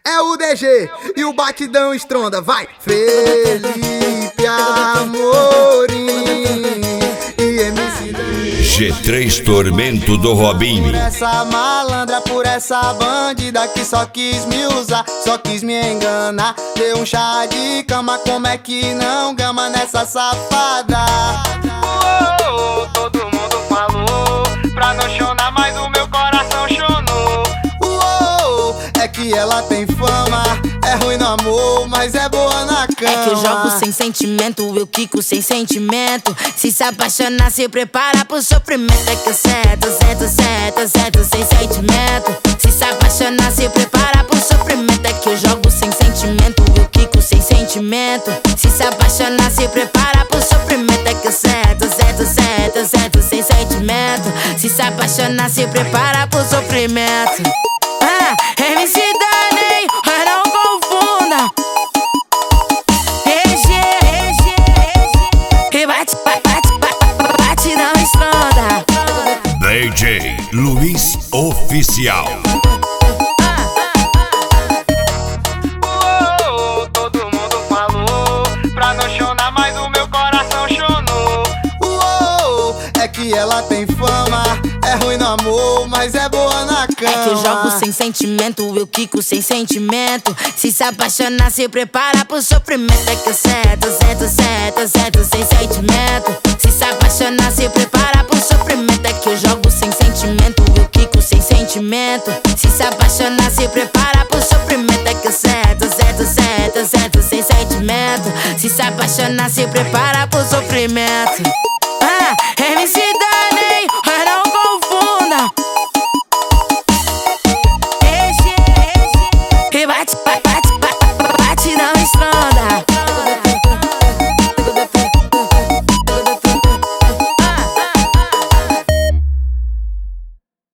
é o DG e o batidão estronda, vai! Felipe Amorim e MC G3 Tormento do Robinho. Por essa malandra, por essa bandida que só quis me usar, só quis me enganar. Deu um chá de cama, como é que não gama nessa safada? Todo mundo falou pra não chorar, mas o meu coração chonou. É que ela tem fama, é ruim no amor, mas é boa na cama. É que eu jogo sem sentimento, eu quico sem sentimento. Se apaixonar, se prepara pro sofrimento. É que eu certo sem sentimento. Se apaixonar, se prepara pro sofrimento. É que eu jogo sem sentimento, eu quico sem sentimento. Se apaixonar, se prepara pro sofrimento. É que eu certo sem sentimento. Se apaixonar, se prepara pro sofrimento. MC Dani, mas não confunda. E bate, não estronda. DJ Luiz Oficial. Todo mundo falou pra não chorar, mas o meu coração chonou. É que ela tem fama, é ruim no amor, mas é boa na cama. É que eu jogo sem sentimento, eu quico sem sentimento. Se apaixonar, se prepara pro sofrimento. É que eu certo sem sentimento. Se apaixonar, se prepara pro sofrimento. É que eu jogo sem sentimento, eu quico sem sentimento. Se apaixonar, se prepara pro sofrimento. É que eu certo sem sentimento. Se apaixonar, se prepara pro sofrimento.